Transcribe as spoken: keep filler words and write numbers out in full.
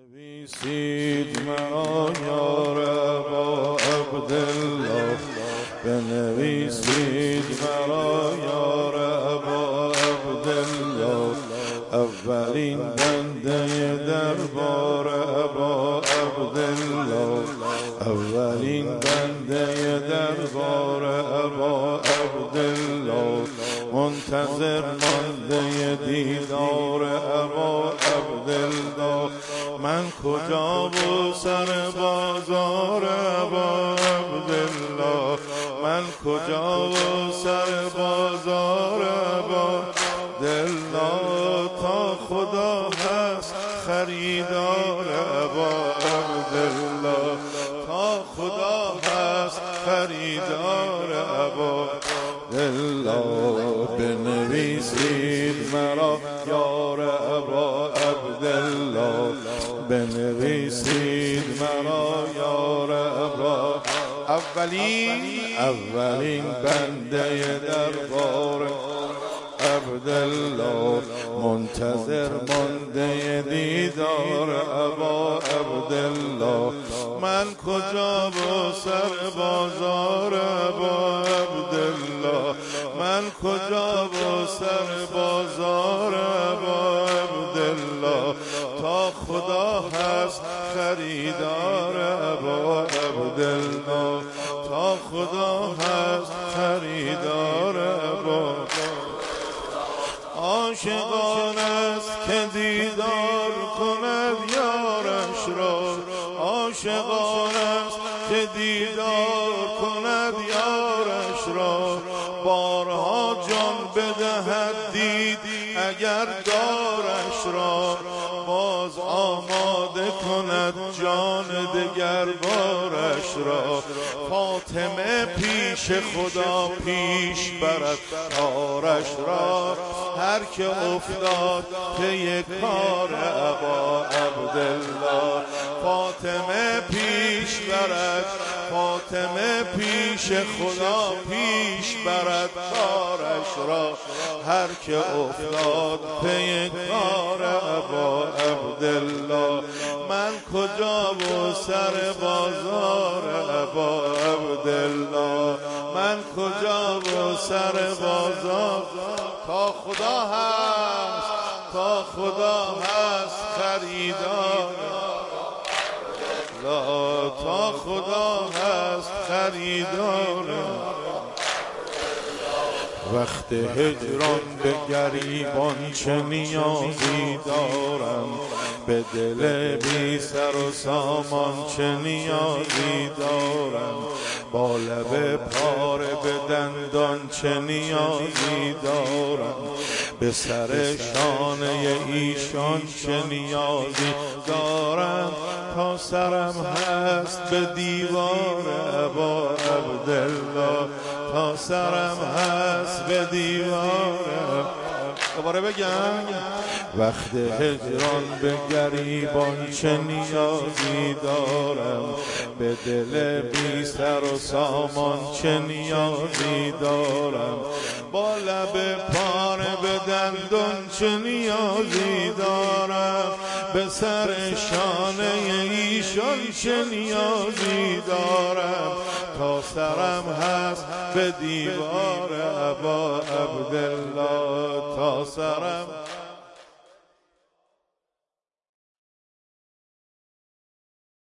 بنویسید مرا یار ابا عبدالله، بنویسید مرا یار ابا عبدالله، اولین بنده دربار ابا عبدالله، اولین بنده دربار ابا عبدالله، منتظر مانده دیدار ابا عبدالله. من کجا و سر بازار ابا عبدالله، من کجا و سر بازار ابا عبدالله، تا خدا هست خریدار ابا عبدالله، تا خدا هست خریدار ابا عبدالله. بنویسید مرا یار ابا عبدالله، بنویسید مرا یار ابا اولین اولین بنده دربار عبدالله، منتظر مانده دیدار ابا عبدالله. من کجا و سر بازار ابا عبدالله، من کجا و سر بازار ابا عبدالله، تا خدا هست خریدار ابا عبدالله، تا خدا هست خریدار ابا. عاشقان است که دیدار کند یارش را، عاشقان است که دیدار کند یارش را، بارها جان بدهد دید اگر دارش را، باز آماده کند جان دگر بارش را. فاطمه پیش خدا پیش برد کارش را، هر که افتاد پی کار ابا عبدالله. فاطمه پیش برد، فاطمه پیش خدا پیش برد کارش را، هر که افتاد پی کار ابا عبدالله. من کجا و سر بازار ابا عبدالله، من کجا و سر بازار، تا خدا هست، تا خدا هست خریدار، لا تا خدا هست خریدار. وقت هجران به گریبان چه نیازی دارم، به دل بی سر و سامان چه نیازی دارم، با لب پاره به دندان چه نیازی دارم، به سر شانه ایشان چه نیازی دارم، تا سرم هست به دیوار ابا عبدالله، تا سرم هست به دیوار. دوباره بگم وقت هجران به گریبان چه نیازی دارم، به دل بی سر و سامان چه نیازی دارم، با لب پاره به دندان چه نیازی دارم، به سر شانه ایشان چه نیازی دارم، تا سرم هست به دیوار ابا عبدالله، تا سرم